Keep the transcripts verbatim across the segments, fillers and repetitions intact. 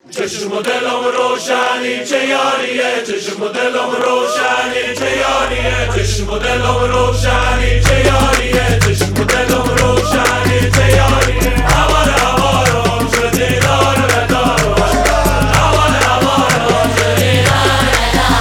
چشم و دلم روشنی چه یاریه، چشم و دلم روشنی چه یاریه، چشم و دلم روشنی چه یاریه، چشم و دلم روشنی چه یاریه. اول اول شدی دار بدار، اول اول شدی دار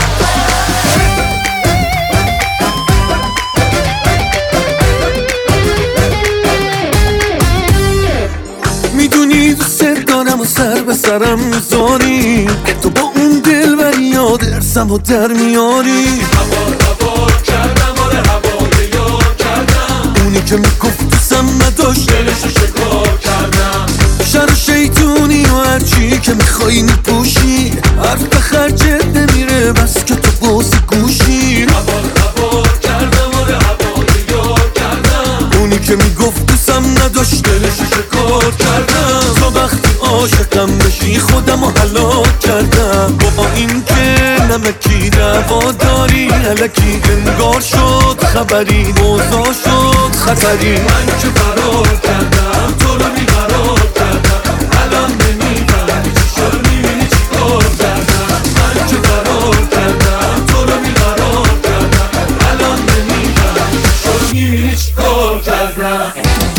بدار. میدونی دوست دارم و سر به سرم میذاری، تو با اون دل بر یاد ارسم و در میاری. هوا هوا کردم آره هوا یار کردم، اونی که میگفت دوستم نداشت دلشو شکار کردم. شر و شیطونی و هرچی که میخوایی میپوشی، حرف به خرجت نمیره بس که تو بازی گوشی. هوا هوا کردم آره هوا یار کردم، اونی که میگفت دوستم نداشت دلشو شکار کردم. تو وقتی عاشقم بشی خودم رو هلاک کردم، با این که نمکی دعوا داری الکی انگار شد خبری موضوع شد خطری. من که فرار کردم تو رو بیقرار کردم، الان نمیفهمی چی شد میبینی چی کار کردم. من که فرار کردم تو رو بیقرار کردم، الان نمیفهمی چی شد میبینی چی کار کردم.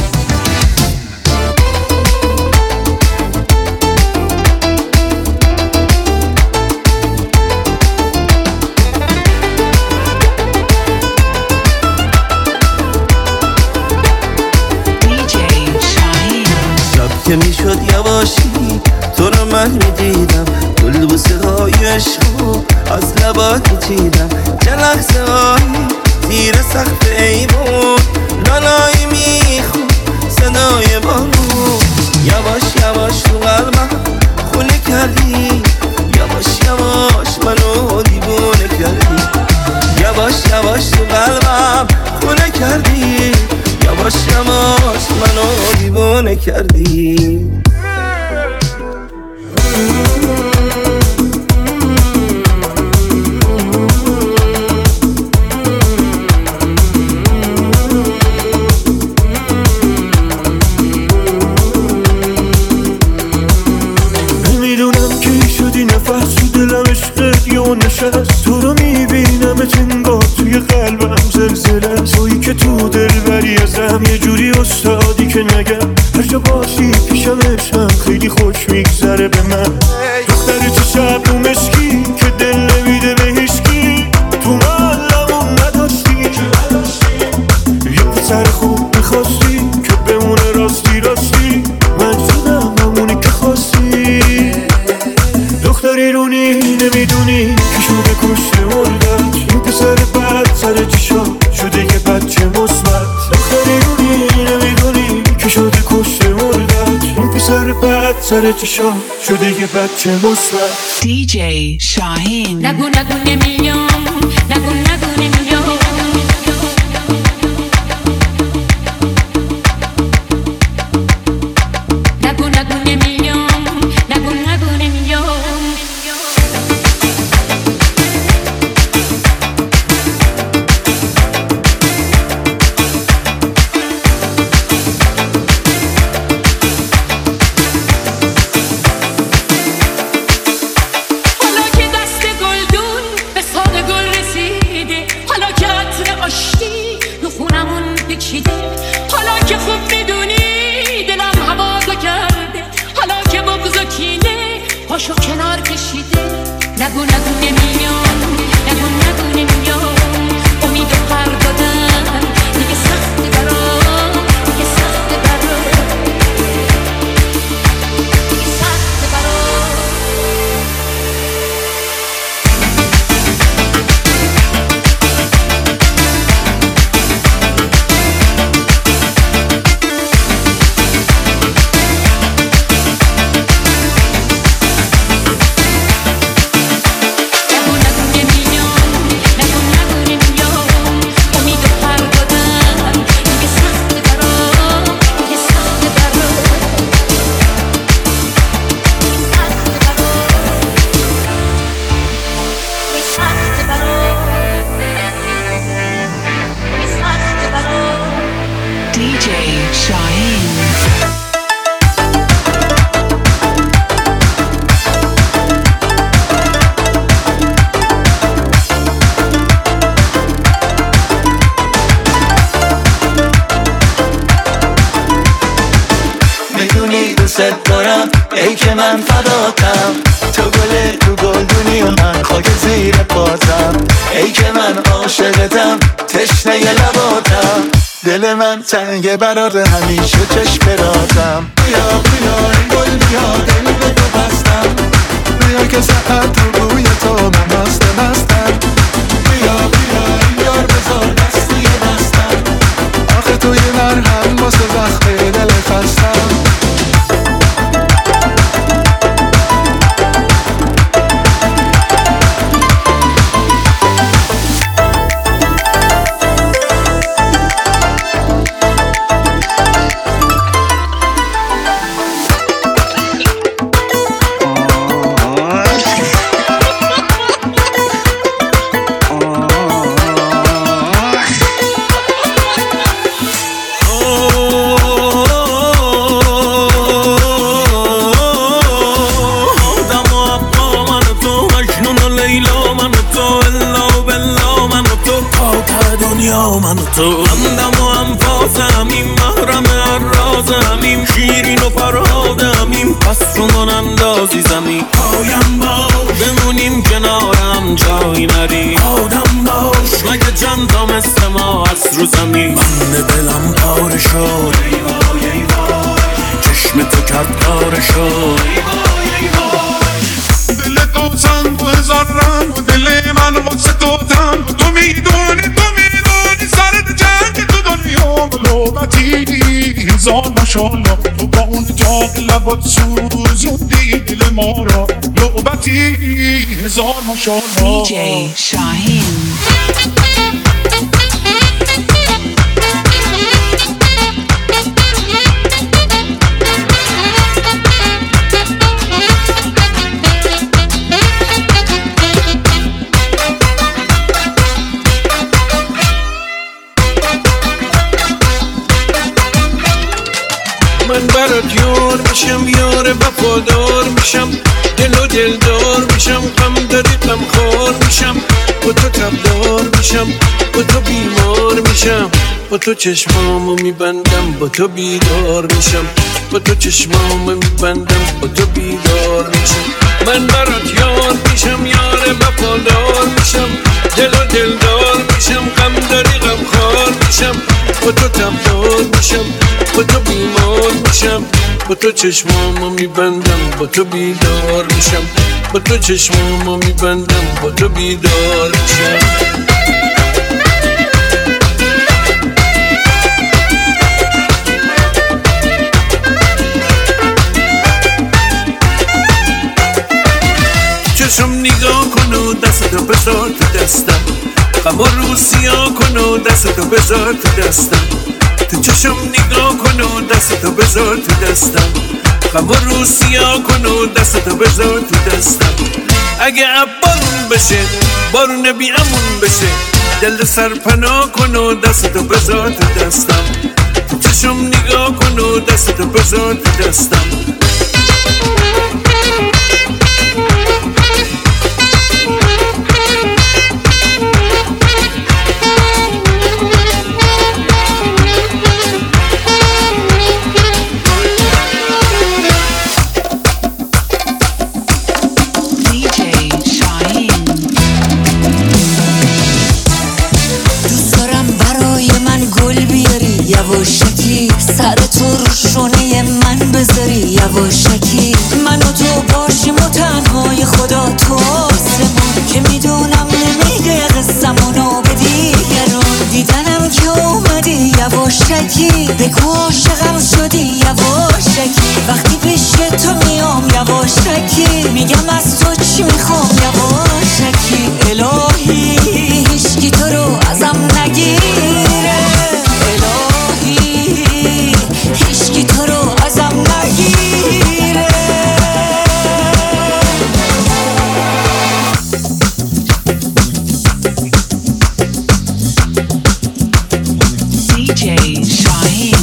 که میشد یواشی تو رو من میدیدم، گل بوسه های عشقو از لبات میچیدم. چه لحظه هایی زیر سقف ایوون لالایی میخون صدای بارون. یواش یواش تو قلبم خونه کردی، یواش یواش منو دیوونه کردی. یواش یواش تو قلبم خونه کردی، یواش یواش منو دیوونه کردی. نمیدونم کی شدی نفس تو دلم عشقت یا نشست. تو رو میبینم انگار توی قلبم زلزله، تویی که تو دل بری ازم یه جوری استادی که نگم. هر جا باشی پیشمشم خیلی خوش میگذره به من. دختر تو شب رو مشکی که دل نمیده به هیچکی، تو محلمون نداشتی یه پسر خوب میخواستی که بمونه راستی راستی. من شدم همونی که خواستی. دختری رونی نمیدونی که شده کشته مردد، این پسر بد سر چی شد شده یه بچه مثبت. دختری رونی نمیدونی که شده کشته مردد، این پسر بد سر چی شد شده یه بچه مثبت. دی جی شاهین. نگو نگو نمیام، نگو نگو نمیام، نگو نگو نمیام، نگو نگو نمیام. حالا که دست گلدون به ساد گل رسیده، حالا که عطر آشتی رو خونمون پیچیده، حالا که خوب میدونی دلم هوازو کرده، حالا که بغض و کینه پاشو کنار کشیده. نگو نگو نمیام، نگو نگو نمیام، امید و پر دادن دیگه سخته برام، دیگه سخته برام، دیگه سخته برام. دوست دارم ای که من فداتم. تو گل تو گلدونی و من خاک زیر پاتم. ای که من عاشقتم تشنه لباتم. دل من تنگه برات همیشه چشم براتم. بیا بیا این گل بیا دل به تو بستم. بیا که ساعت تو روی تو من مست مستم. بیا بیا این یار بذار دستی دستم. آخه توی مرهم واسه زخم دل خستم. تو همدم و هم فاسمیم محرم رازمیم شیرین و فرهادمیم پس تو من اندازی زمین پایم باش بمونیم کنارم جایی نری آدم باش مگه چند تا مثل ما از رو زمین من دلم پاره شد چشم تو کرد کار شد دل تو چند هزار رنگ و دل من واسه تو تن تو میدونی تو میدونی سرد جنگ تو دنیا لوبتی هزار ماشالله تو با اون جاق لبات سوزوندی دل ما را لوبتی هزار ماشالله دی جی شاهین من برات یار میشم یار وفادار میشم دل و دلدار میشم غم داری غم خار میشم با تو تبدار میشم با تو بیمار میشم با تو چشمامو میبندم با تو بیدار میشم با تو چشمامو میبندم با تو بیدار میشم من برات یار میشم یار وفادار میشم دل و دلدار میشم غم داری غم خار میشم با تو تبدار میشم با تو بیمار میشم با تو چشمامو میبندم با تو بیدار میشم با تو چشمامو میبندم با تو بیدار میشم چشم نگاه کن و دستتو بذار تو دستم غم و روسیا کن و دستتو بذار تو دستم تو چشم نگاه کن و دستتو بذار تو دستم غم و روسیا کن و دستتو بذار تو دستم اگه بارون بشه بارون بی امون بشه دل سرپناه کن و دستتو بذار تو دستم تو چشم نگاه کن و دستتو بذار تو دستم یواشکی سر تو رو شونه من بذاری یواشکی من و تو باشیم و تنهای خدا تو آسمون که میدونم نمیگه قصمونو به دیگرون دیدنم که اومدی یواشکی بگو عاشقم شدی یواشکی وقتی پیش تو میام یواشکی میگم از تو چی میخوام یواشکی الهی هیچکی تو رو ازم نگیره هیچکی تو رو ازم نگیره دی جی شاهین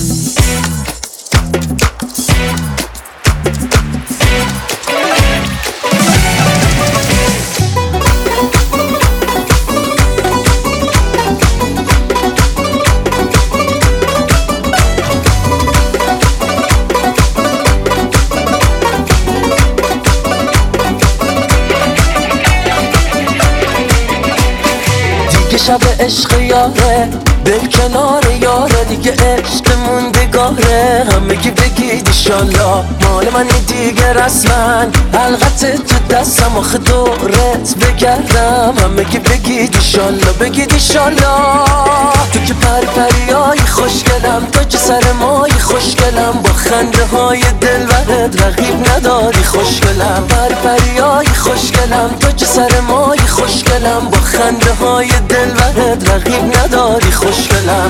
شب عشق یاره دل کنار یاره دیگه عشق موندگاره همگی بگید ایشالله مال من دیگه رسمن حلقت تو دستم آخه دورت بگردم همگی بگید ایشالله بگید ایشالله تو که پری پریایی خوشگلم تو که سر مایی خوشگلم با خنده های دلبرت رقیب نداری خوشگلم پری پریایی خوشگلم تو که سر مایی خوشگلم با خنده های دلبرت رقیب نداری خوشگلم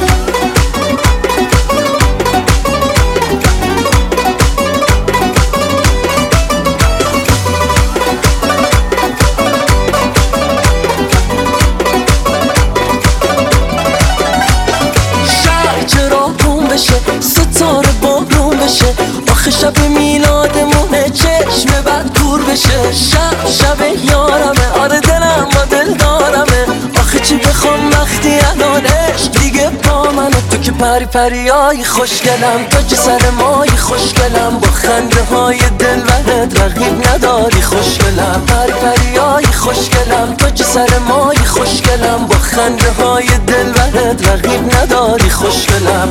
ستاره بارون بشه آخه شب میلادمونه چشم بد کور بشه شب شب یارمه آره دلم با دل دارمه آخه چی بخوام وقتی الان عشق دیگه با منه تو که پری پریایی خوشگلم تو که سر مایی خوشگلم با خنده های دلبرت رقیب نداری خوشگلم پری پریایی خوشگلم تو که سر مایی خوشگلم با خنده های دلبرت رقیب نداری خوشگلم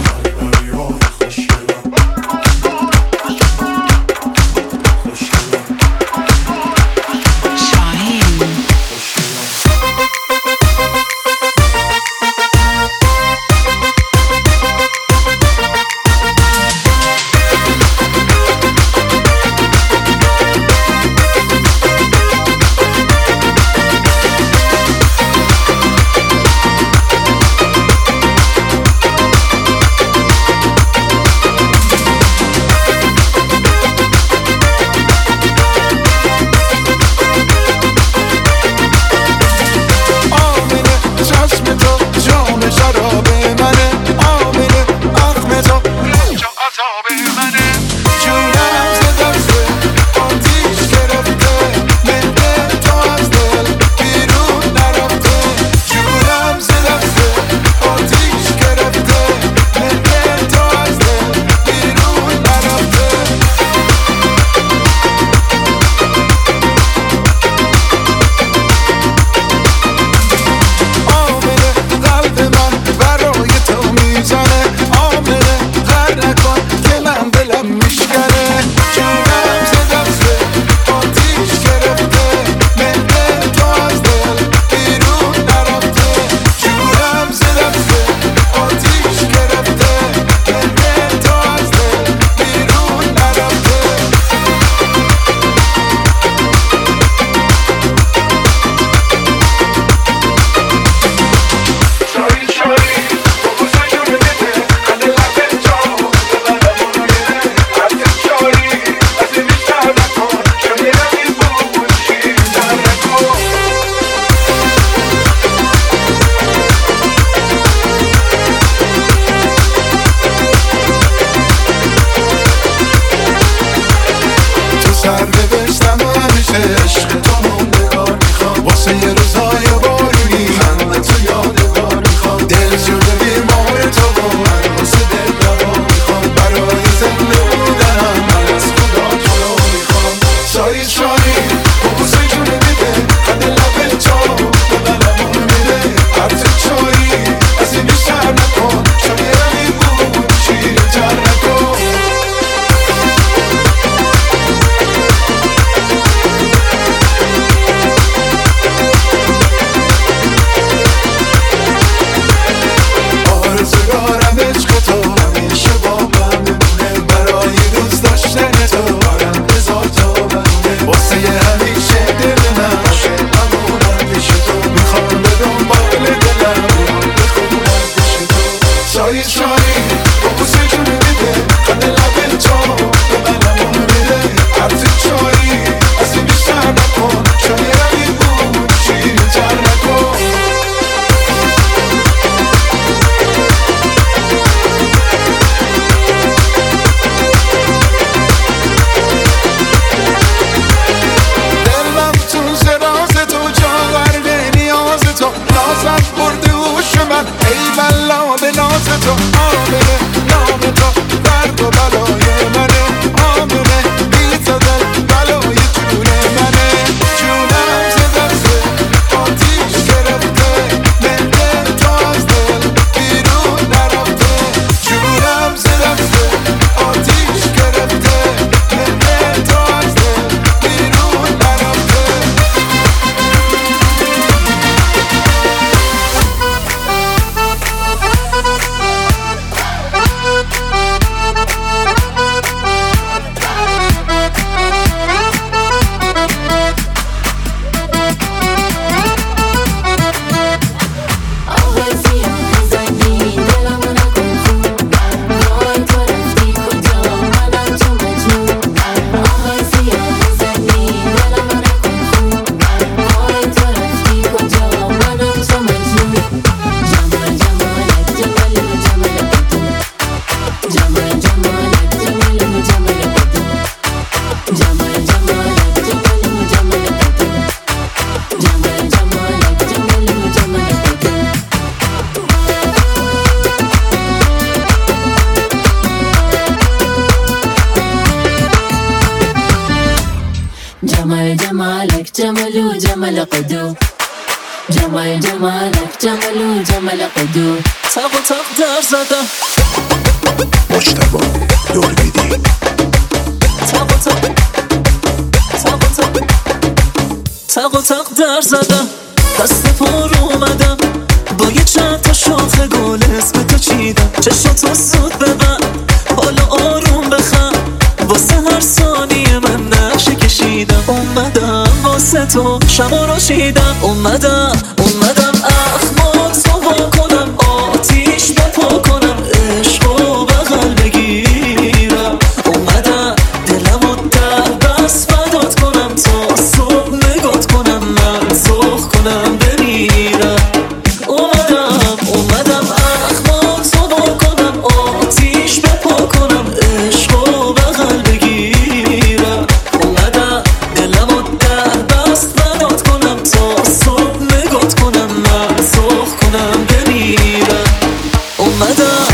جمالك جمل جمل قدو جمال جمالك جمل جمل قدو تق و تق در زدم مجتبی دور بیدی تق و تق تق و تق تق و تق در زدم دست پر اومدم با یه چند تا شاخه گل اسم تو چیدم چشاتو سود ببن حالا آروم بخم واسه هر ثانیه من نقشه کشیدم اومدم واسه تو شما رو شیدم اومدم اومدم اخمات تو با کنم آتیش بپا کنم عشقو بغل بگیرم اومدم دلمو در بس فدات کنم تا صبح نگات کنم من زخ کنم بمیرم اومدم اومدم اخمات تو با کنم آتیش بپا کنم عشقو بغل بگیرم اومدم دلمو در بس فدات کنم تا صبح نگات کنم من زخ کنم بمیرم اومدم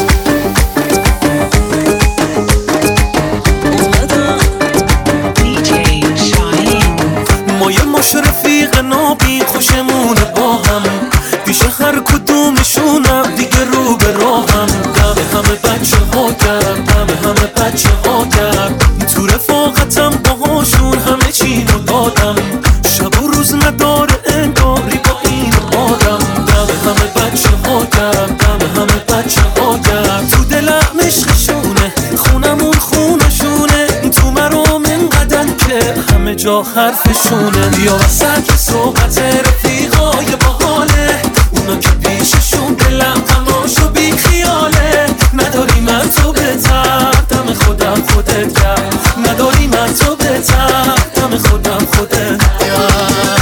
دی جی شاهین ما یه مش رفیق نابین خوشمونه با هم پیش هر کدومشونم دیگه رو به راهم دم همه بچه ها کرد دم همه بچه ها کرد تو رفاقتم باهاشون همه چی رو دادم شب و روز نداره انگاری با این آدم دم همه بچه ها کرد دم همه بچه ها کرد تو دلم عشقشونه خونمون خونشونه تو مرام انقدر که همه جا حرفشونه بیا وسط صحبت رفیقای باحاله اونا که پیششون دلم تماشا بی خیاله نداری من تو بهتر دم خودم خودت کرد نداری من تو بهتر دم خودم خودت کرد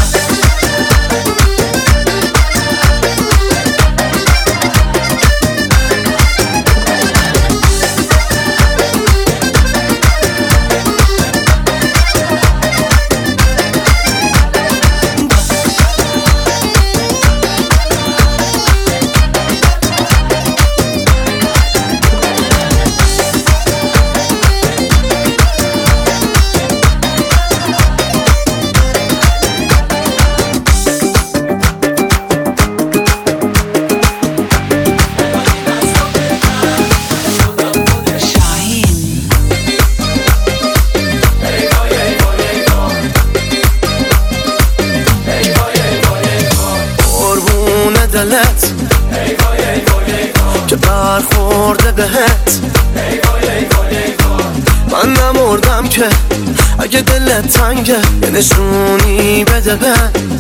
دلت که برخورده بهت من نمردم که اگه دلت تنگه یه نشونی بده به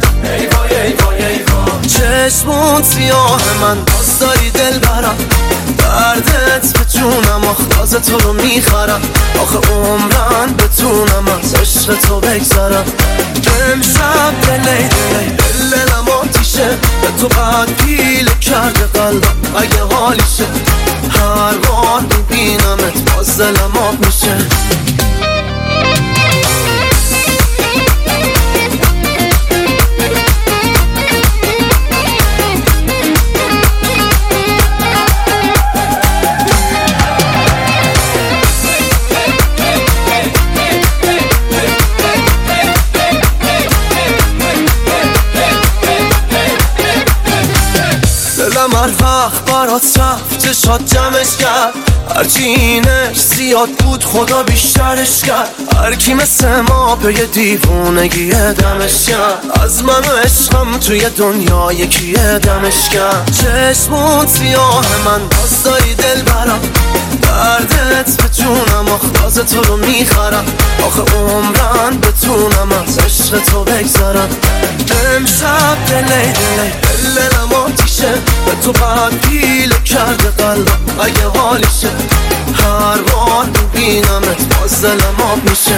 چشمون سیاه من باز داری دل برم دردت به جونم آخلاز تو رو میخرم آخه عمرن بتونم از عشق تو بگذرم امشب دلی دلی دلم آتیشه به تو قد پیله کرده قلبم اگه حالیشه هر بار میبینمت باز دلم آب میشه دلم هر وقت برات رفت چشات جمعش کرد هرچی اینش زیاد بود خدا بیشترش کرد هر کی مثل ما به یه دیوونگی دمش کرد از من و عشقم توی دنیا یکی دمش کرد چشمون سیاه من باز داری دل برم دردت به جونم آخلاز تو رو میخرم آخه عمرن بتونم از عشق تو بگذرم امشب دلی دلی دلم آتیشه به تو قد پیله کرده قلبم اگه حالیشه هر بار میبینمت باز دلم آب میشه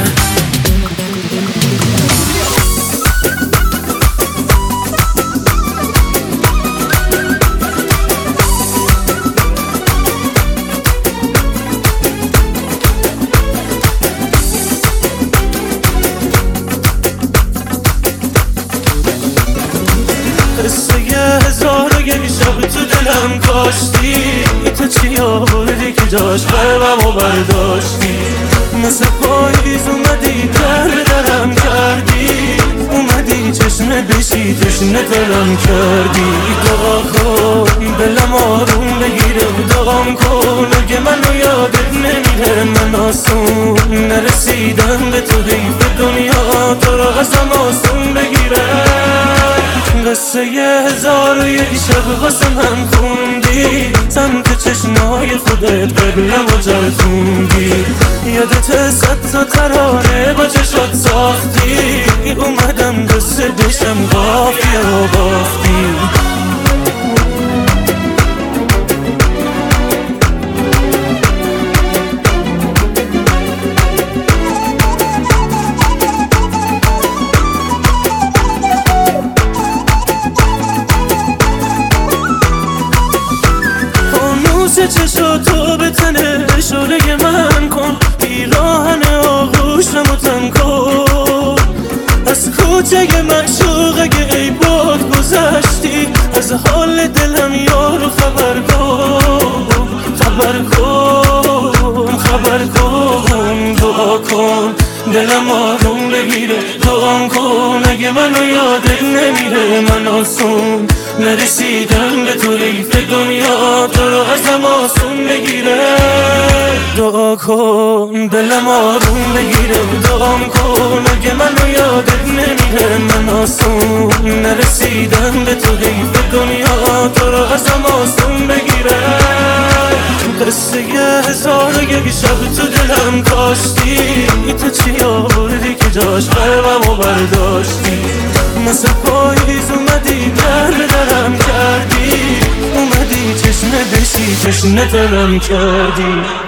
دلم کاشتی تو چی آوردی که جاش قلبم و برداشتی مثل پاییز اومدی در درم کردی، اومدی چشمه بشی تشنه دلم کردی. دعا کن دلم آروم بگیره، دعام کن اگه منو یادت نمیره. من آسون نرسیدم به تو، حیف دنیا تو رو ازم آسون بگیره. قصه یه هزار و یک شب واسه من خوندی، سمت چشمای خودت قبلم و جرخوندی. یادت صد تا ترانه با چشات ساختی، اومدم قصه بشم قافیه و باختی. چشاتو به تنه شعله من کن، پیراهن آغوشم و تن کن. از کوچه معشوق اگه ای باد گذشتی، از حال دلم یارو خبر کن، خبر کن، خبر کن. دعا کن دلم آروم بگیره، دعام کن اگه منو یادت نمیره. من آسون نرسیدم به تو، حیف دنیا تو رو ازم آسون بگیره. دعا کن دلم آروم بگیره، دعام کن اگه منو یادت نمیره. من آسون نرسیدم به تو، حیف دنیا تو رو ازم آسون بگیره. قصه یه هزار و یک شب تو دلم کاشتی، تو چی آوردی که جاش قلبم و برداشتی. مثل پاییز اومدی در درم کردی، اومدی چشمه بشی تشنه دلم کردی.